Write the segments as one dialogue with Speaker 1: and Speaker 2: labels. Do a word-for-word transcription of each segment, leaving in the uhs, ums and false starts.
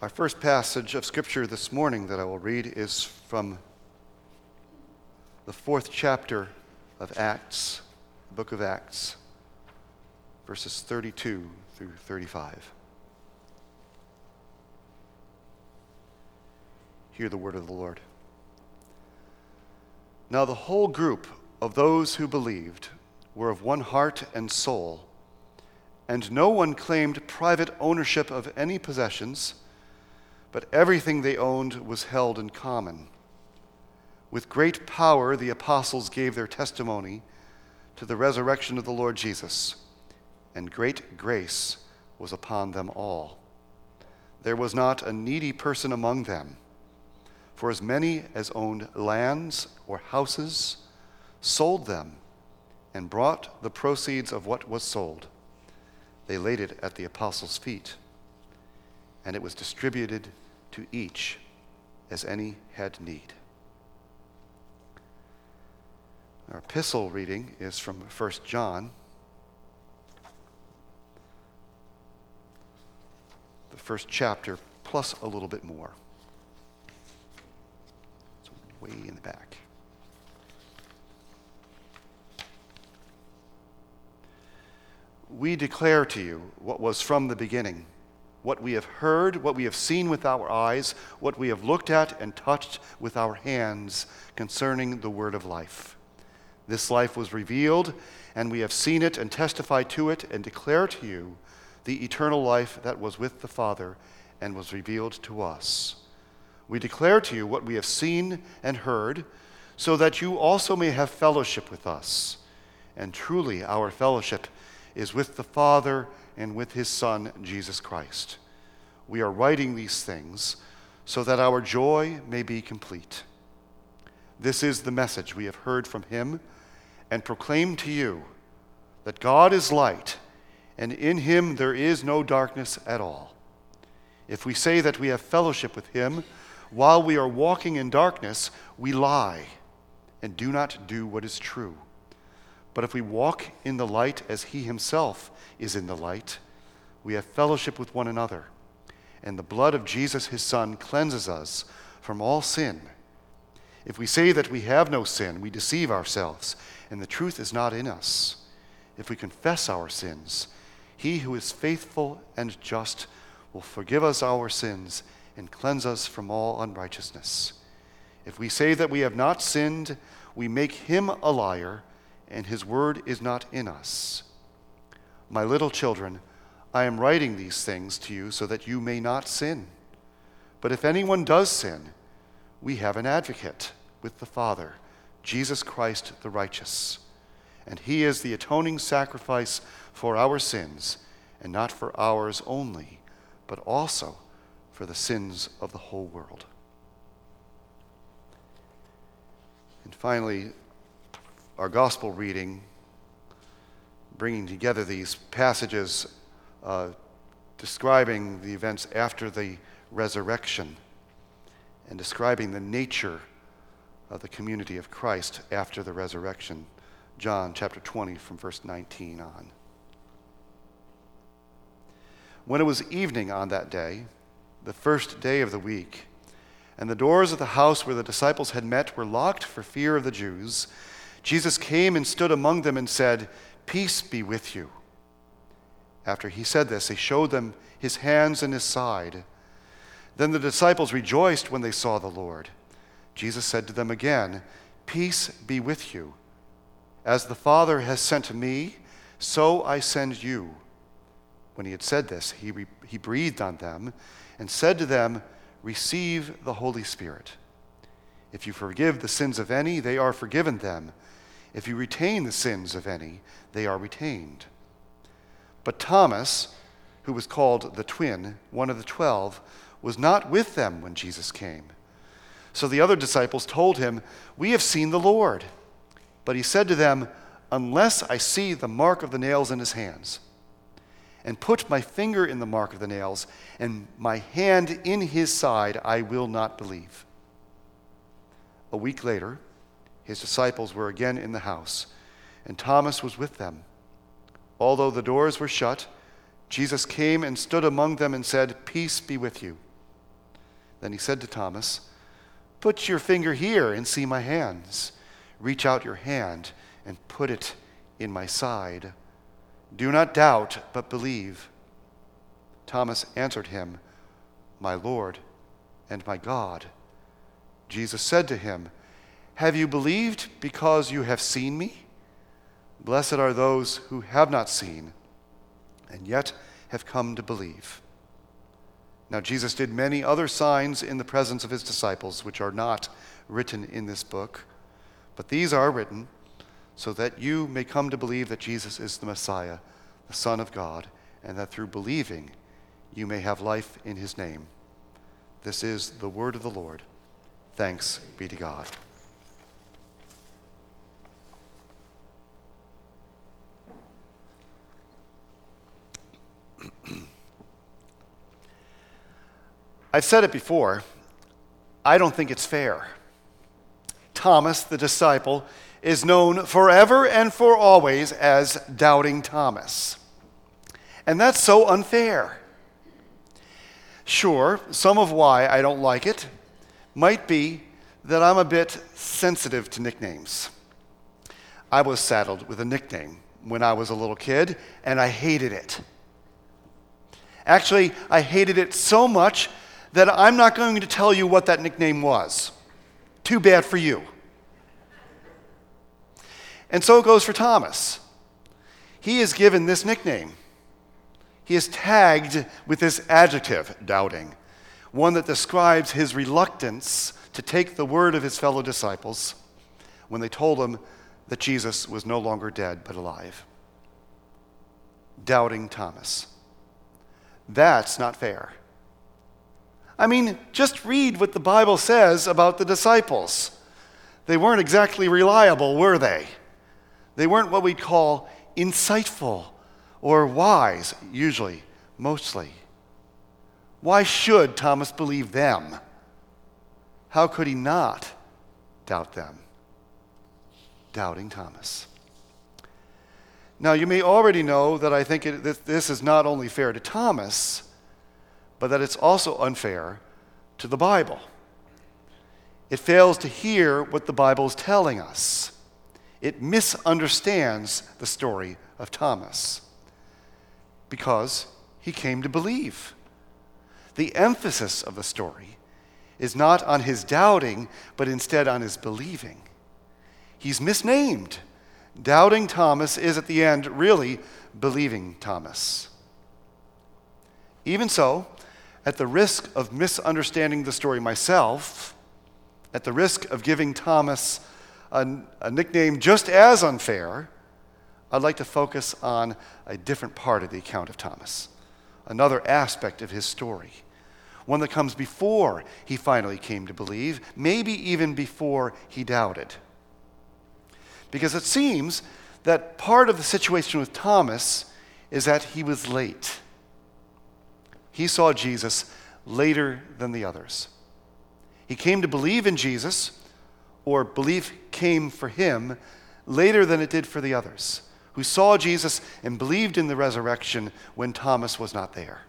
Speaker 1: Our first passage of Scripture this morning that I will read is from the fourth chapter of Acts, the book of Acts, verses thirty-two through thirty-five. Hear the word of the Lord. Now the whole group of those who believed were of one heart and soul, and no one claimed private ownership of any possessions, but everything they owned was held in common. With great power the apostles gave their testimony to the resurrection of the Lord Jesus, and great grace was upon them all. There was not a needy person among them, for as many as owned lands or houses sold them and brought the proceeds of what was sold. They laid it at the apostles' feet, and it was distributed to each as any had need. Our epistle reading is from First John, the first chapter, plus a little bit more. It's way in the back. We declare to you what was from the beginning, what we have heard, what we have seen with our eyes, what we have looked at and touched with our hands concerning the word of life. This life was revealed, and we have seen it and testified to it and declare to you the eternal life that was with the Father and was revealed to us. We declare to you what we have seen and heard, so that you also may have fellowship with us. And truly our fellowship is with the Father and with his Son, Jesus Christ. We are writing these things so that our joy may be complete. This is the message we have heard from him and proclaim to you, that God is light, and in him there is no darkness at all. If we say that we have fellowship with him while we are walking in darkness, we lie and do not do what is true. But if we walk in the light as he himself is in the light, we have fellowship with one another, and the blood of Jesus his Son cleanses us from all sin. If we say that we have no sin, we deceive ourselves, and the truth is not in us. If we confess our sins, he who is faithful and just will forgive us our sins and cleanse us from all unrighteousness. If we say that we have not sinned, we make him a liar, and his word is not in us. My little children, I am writing these things to you so that you may not sin. But if anyone does sin, we have an advocate with the Father, Jesus Christ the righteous. And he is the atoning sacrifice for our sins, and not for ours only, but also for the sins of the whole world. And finally, our gospel reading, bringing together these passages uh, describing the events after the resurrection and describing the nature of the community of Christ after the resurrection. John chapter twenty from verse nineteen on. When it was evening on that day, the first day of the week, and the doors of the house where the disciples had met were locked for fear of the Jews, Jesus came and stood among them and said, "Peace be with you." After he said this, he showed them his hands and his side. Then the disciples rejoiced when they saw the Lord. Jesus said to them again, "Peace be with you. As the Father has sent me, so I send you." When he had said this, he, re- he breathed on them and said to them, "Receive the Holy Spirit. If you forgive the sins of any, they are forgiven them. If you retain the sins of any, they are retained." But Thomas, who was called the twin, one of the twelve, was not with them when Jesus came. So the other disciples told him, "We have seen the Lord." But he said to them, "Unless I see the mark of the nails in his hands, and put my finger in the mark of the nails, and my hand in his side, I will not believe." A week later, his disciples were again in the house, and Thomas was with them. Although the doors were shut, Jesus came and stood among them and said, "Peace be with you." Then he said to Thomas, "Put your finger here and see my hands. Reach out your hand and put it in my side. Do not doubt, but believe." Thomas answered him, "My Lord and my God." Jesus said to him, "Have you believed because you have seen me? Blessed are those who have not seen and yet have come to believe." Now Jesus did many other signs in the presence of his disciples, which are not written in this book, but these are written so that you may come to believe that Jesus is the Messiah, the Son of God, and that through believing you may have life in his name. This is the word of the Lord. Thanks be to God. I've said it before, I don't think it's fair. Thomas, the disciple, is known forever and for always as Doubting Thomas. And that's so unfair. Sure, some of why I don't like it might be that I'm a bit sensitive to nicknames. I was saddled with a nickname when I was a little kid, and I hated it. Actually, I hated it so much that I'm not going to tell you what that nickname was. Too bad for you. And so it goes for Thomas. He is given this nickname. He is tagged with this adjective, doubting, one that describes his reluctance to take the word of his fellow disciples when they told him that Jesus was no longer dead but alive. Doubting Thomas. That's not fair. I mean, just read what the Bible says about the disciples. They weren't exactly reliable, were they? They weren't what we'd call insightful or wise, usually, mostly. Why should Thomas believe them? How could he not doubt them? Doubting Thomas. Now, you may already know that I think it, that this is not only fair to Thomas, but that it's also unfair to the Bible. It fails to hear what the Bible is telling us. It misunderstands the story of Thomas because he came to believe. The emphasis of the story is not on his doubting, but instead on his believing. He's misnamed. Doubting Thomas is at the end really believing Thomas. Even so, at the risk of misunderstanding the story myself, at the risk of giving Thomas a, a nickname just as unfair, I'd like to focus on a different part of the account of Thomas, another aspect of his story, one that comes before he finally came to believe, maybe even before he doubted. Because it seems that part of the situation with Thomas is that he was late. He saw Jesus later than the others. He came to believe in Jesus, or belief came for him later than it did for the others, who saw Jesus and believed in the resurrection when Thomas was not there.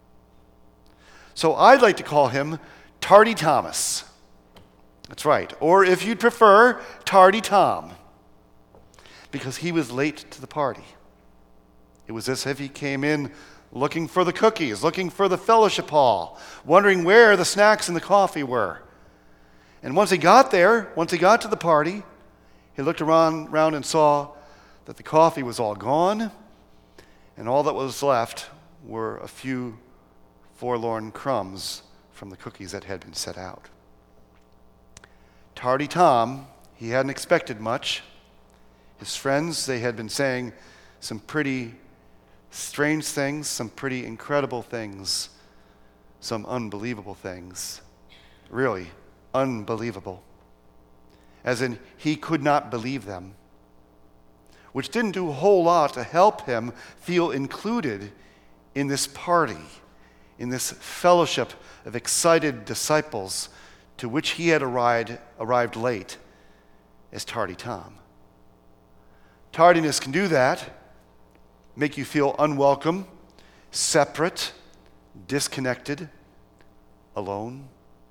Speaker 1: So I'd like to call him Tardy Thomas. That's right. Or if you'd prefer, Tardy Tom, because he was late to the party. It was as if he came in looking for the cookies, looking for the fellowship hall, wondering where the snacks and the coffee were. And once he got there, once he got to the party, he looked around, around and saw that the coffee was all gone, and all that was left were a few forlorn crumbs from the cookies that had been set out. Tardy Tom, he hadn't expected much. His friends, they had been saying some pretty strange things, some pretty incredible things, some unbelievable things. Really unbelievable. As in, he could not believe them, which didn't do a whole lot to help him feel included in this party, in this fellowship of excited disciples to which he had arrived, arrived late as Tardy Tom. Tardiness can do that, make you feel unwelcome, separate, disconnected, alone.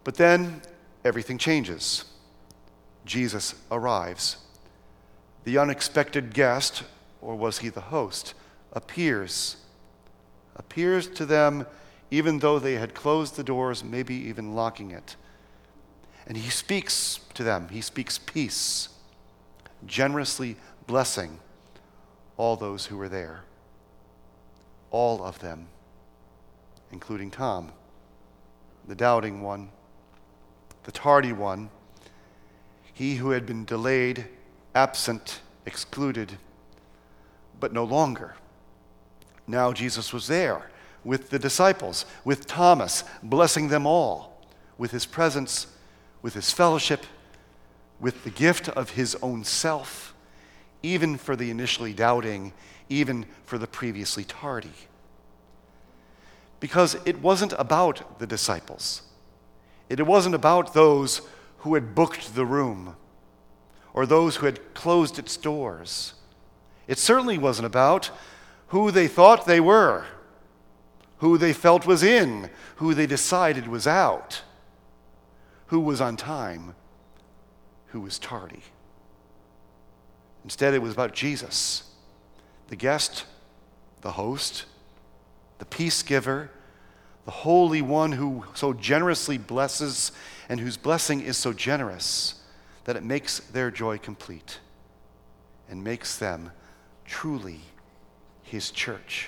Speaker 1: But then everything changes. Jesus arrives. The unexpected guest, or was he the host, appears. Appears to them even though they had closed the doors, maybe even locking it. And he speaks to them. He speaks peace, generously blessing all those who were there. All of them, including Tom, the doubting one, the tardy one, he who had been delayed, absent, excluded, but no longer. Now Jesus was there with the disciples, with Thomas, blessing them all, with his presence, with his fellowship, with the gift of his own self, even for the initially doubting, even for the previously tardy. Because it wasn't about the disciples. It wasn't about those who had booked the room or those who had closed its doors. It certainly wasn't about who they thought they were, who they felt was in, who they decided was out, who was on time, who was tardy. Instead, it was about Jesus, the guest, the host, the peace giver, the Holy One who so generously blesses and whose blessing is so generous that it makes their joy complete and makes them truly his church.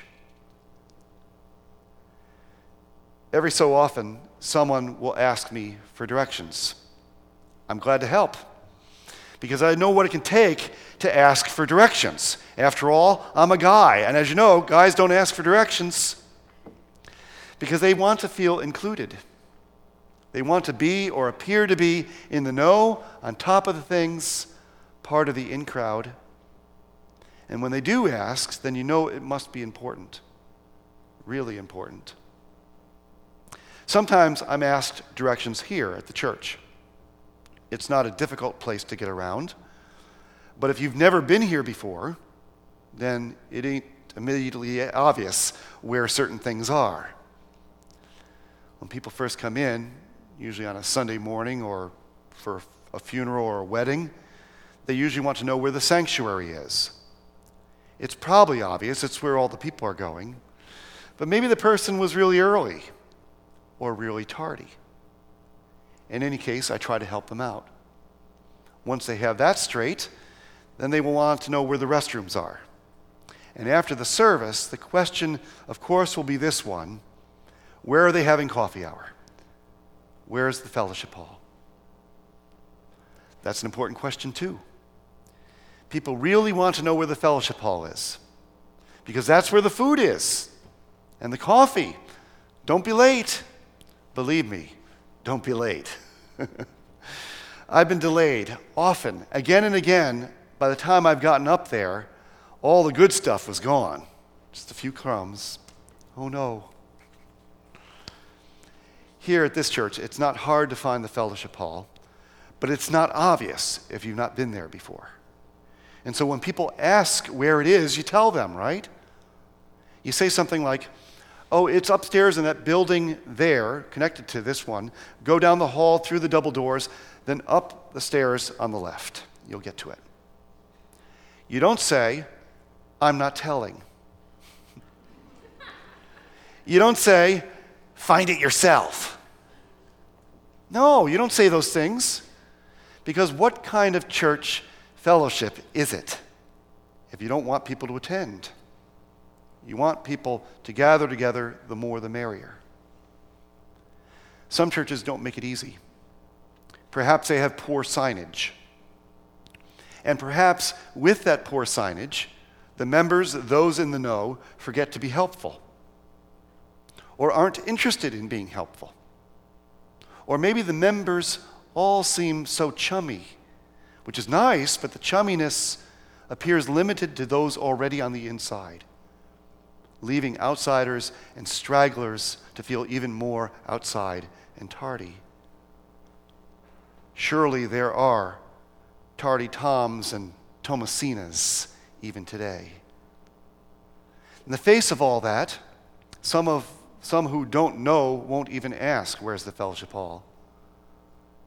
Speaker 1: Every so often, someone will ask me for directions. I'm glad to help because I know what it can take to ask for directions. After all, I'm a guy, and as you know, guys don't ask for directions because they want to feel included. They want to be or appear to be in the know, on top of the things, part of the in crowd. And when they do ask, then you know it must be important, really important. Sometimes I'm asked directions here at the church. It's not a difficult place to get around, but if you've never been here before, then it ain't immediately obvious where certain things are. When people first come in, usually on a Sunday morning or for a funeral or a wedding, they usually want to know where the sanctuary is. It's probably obvious, it's where all the people are going, but maybe the person was really early or really tardy. In any case, I try to help them out. Once they have that straight, then they will want to know where the restrooms are. And after the service, the question, of course, will be this one: where are they having coffee hour? Where's the fellowship hall? That's an important question too. People really want to know where the fellowship hall is because that's where the food is and the coffee. Don't be late. Believe me, don't be late. I've been delayed often, again and again. By the time I've gotten up there, all the good stuff was gone. Just a few crumbs. Oh no. Here at this church, it's not hard to find the fellowship hall, but it's not obvious if you've not been there before. And so when people ask where it is, you tell them, right? You say something like, oh, it's upstairs in that building there, connected to this one. Go down the hall, through the double doors, then up the stairs on the left. You'll get to it. You don't say, I'm not telling. You don't say, find it yourself. No, you don't say those things. Because what kind of church fellowship is it if you don't want people to attend? You want people to gather together, the more the merrier. Some churches don't make it easy. Perhaps they have poor signage. And perhaps with that poor signage, the members, those in the know, forget to be helpful or aren't interested in being helpful. Or maybe the members all seem so chummy, which is nice, but the chumminess appears limited to those already on the inside, leaving outsiders and stragglers to feel even more outside and tardy. Surely there are tardy Toms and Thomasinas even today. In the face of all that, some of some who don't know won't even ask, where's the fellowship hall?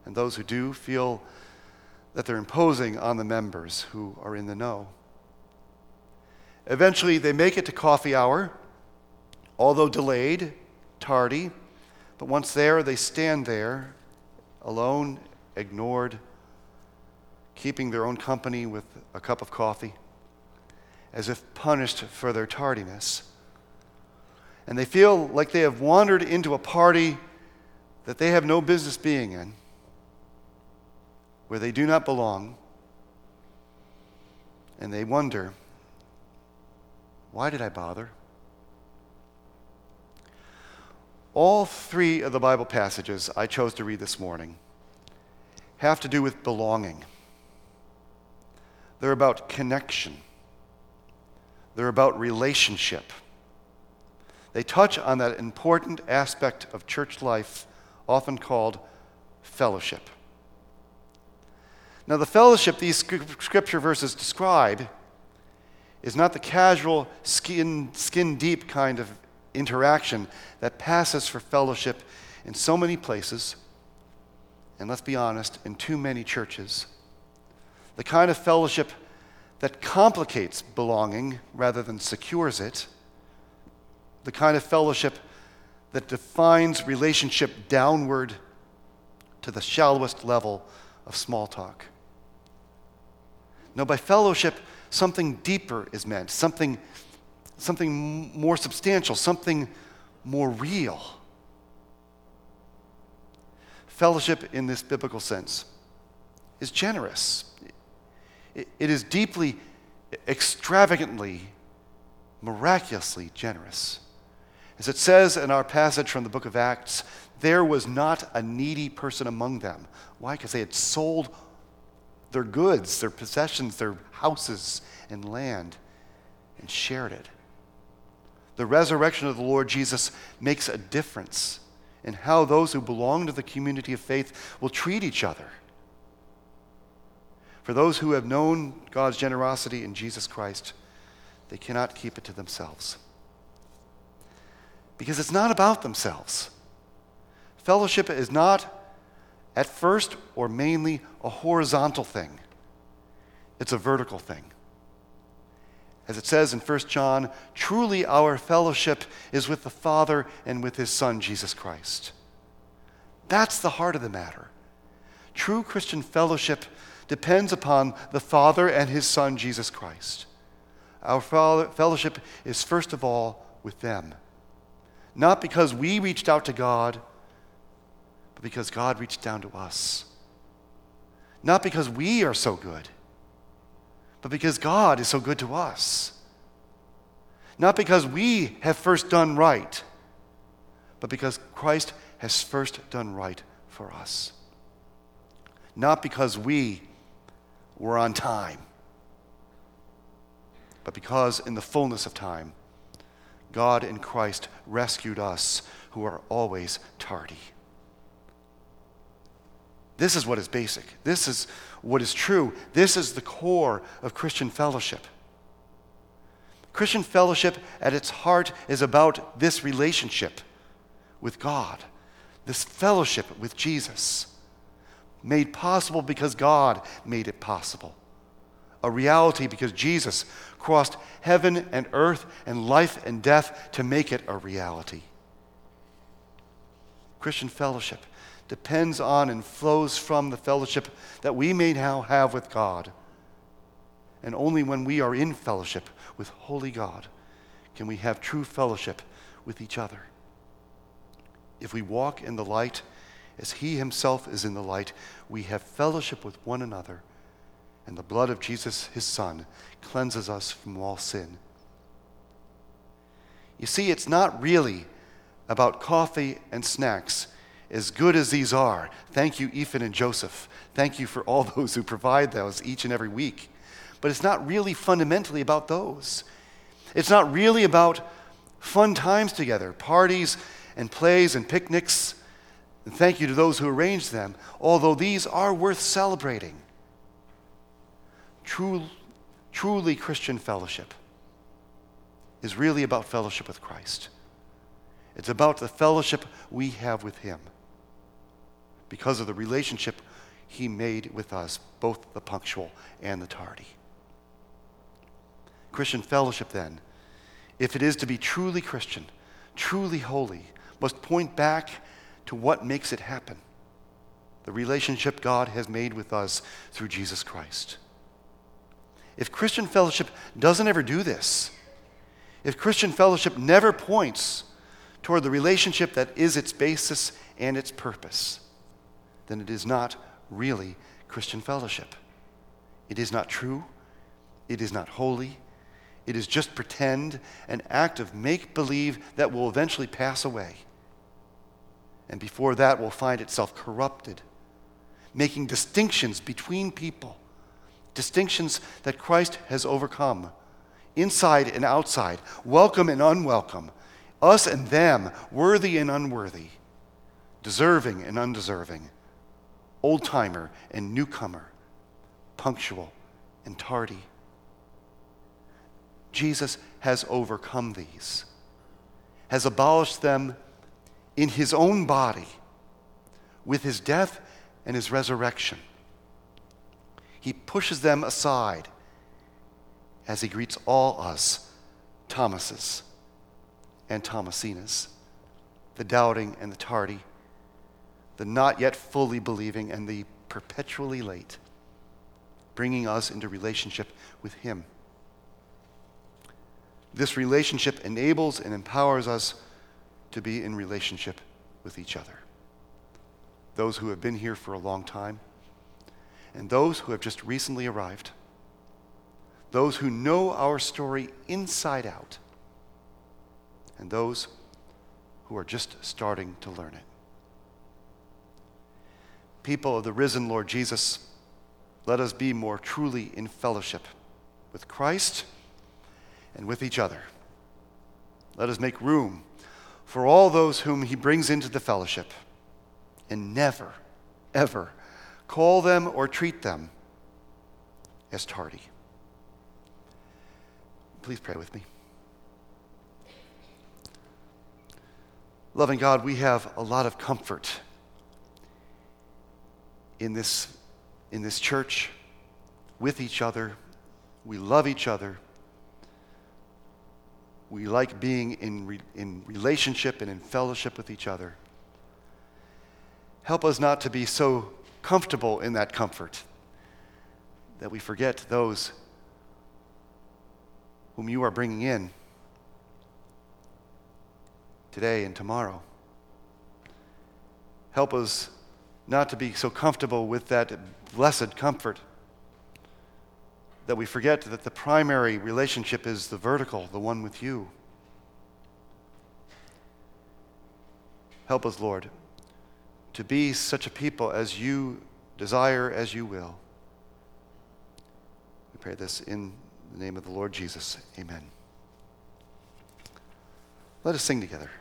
Speaker 1: and those who do feel that they're imposing on the members who are in the know. Eventually, they make it to coffee hour, although delayed, tardy, but once there, they stand there, alone, ignored, keeping their own company with a cup of coffee, as if punished for their tardiness. And they feel like they have wandered into a party that they have no business being in, where they do not belong, and they wonder, why did I bother? All three of the Bible passages I chose to read this morning have to do with belonging. They're about connection. They're about relationship. They touch on that important aspect of church life, often called fellowship. Now, the fellowship these scripture verses describe is not the casual, skin, skin-deep kind of interaction that passes for fellowship in so many places, and let's be honest, in too many churches. The kind of fellowship that complicates belonging rather than secures it. The kind of fellowship that defines relationship downward to the shallowest level of small talk. No, by fellowship, something deeper is meant, something, something more substantial, something more real. Fellowship in this biblical sense is generous. It, it is deeply, extravagantly, miraculously generous. As it says in our passage from the book of Acts, there was not a needy person among them. Why? Because they had sold their goods, their possessions, their houses and land, and shared it. The resurrection of the Lord Jesus makes a difference in how those who belong to the community of faith will treat each other. For those who have known God's generosity in Jesus Christ, they cannot keep it to themselves. Because it's not about themselves. Fellowship is not at first or mainly a horizontal thing. It's a vertical thing. As it says in First John, truly our fellowship is with the Father and with his Son, Jesus Christ. That's the heart of the matter. True Christian fellowship depends upon the Father and his Son, Jesus Christ. Our fellowship is first of all with them. Not because we reached out to God, but because God reached down to us. Not because we are so good, but because God is so good to us. Not because we have first done right, but because Christ has first done right for us. Not because we were on time, but because in the fullness of time, God in Christ rescued us who are always tardy. This is what is basic. This is what is true. This is the core of Christian fellowship. Christian fellowship at its heart is about this relationship with God, this fellowship with Jesus, made possible because God made it possible. A reality because Jesus crossed heaven and earth and life and death to make it a reality. Christian fellowship depends on and flows from the fellowship that we may now have with God. And only when we are in fellowship with holy God can we have true fellowship with each other. If we walk in the light as he himself is in the light, we have fellowship with one another, and the blood of Jesus, his Son, cleanses us from all sin. You see, it's not really about coffee and snacks, as good as these are. Thank you, Ethan and Joseph. Thank you for all those who provide those each and every week. But it's not really fundamentally about those. It's not really about fun times together, parties and plays and picnics. And thank you to those who arranged them, although these are worth celebrating. True, truly Christian fellowship is really about fellowship with Christ. It's about the fellowship we have with him. because of the relationship he made with us, both the punctual and the tardy. Christian fellowship, then, if it is to be truly Christian, truly holy, must point back to what makes it happen: the relationship God has made with us through Jesus Christ. If Christian fellowship doesn't ever do this, if Christian fellowship never points toward the relationship that is its basis and its purpose, then it is not really Christian fellowship. It is not true. It is not holy. It is just pretend, an act of make-believe that will eventually pass away. And before that will find itself corrupted, making distinctions between people, distinctions that Christ has overcome, inside and outside, welcome and unwelcome, us and them, worthy and unworthy, deserving and undeserving, old-timer and newcomer, punctual and tardy. Jesus has overcome these, has abolished them in his own body with his death and his resurrection. He pushes them aside as he greets all us, Thomases and Thomasinas, the doubting and the tardy, the not yet fully believing and the perpetually late, bringing us into relationship with him. This relationship enables and empowers us to be in relationship with each other. Those who have been here for a long time, and those who have just recently arrived. Those who know our story inside out, and those who are just starting to learn it. People of the risen Lord Jesus, let us be more truly in fellowship with Christ and with each other. Let us make room for all those whom he brings into the fellowship, and never, ever call them or treat them as tardy. Please pray with me. Loving God, we have a lot of comfort in this, in this church, with each other. We love each other. We like being in, re, in relationship and in fellowship with each other. Help us not to be so comfortable in that comfort that we forget those whom you are bringing in today and tomorrow. Help us not to be so comfortable with that blessed comfort that we forget that the primary relationship is the vertical, the one with you. Help us, Lord, to be such a people as you desire, as you will. We pray this in the name of the Lord Jesus. Amen. Let us sing together.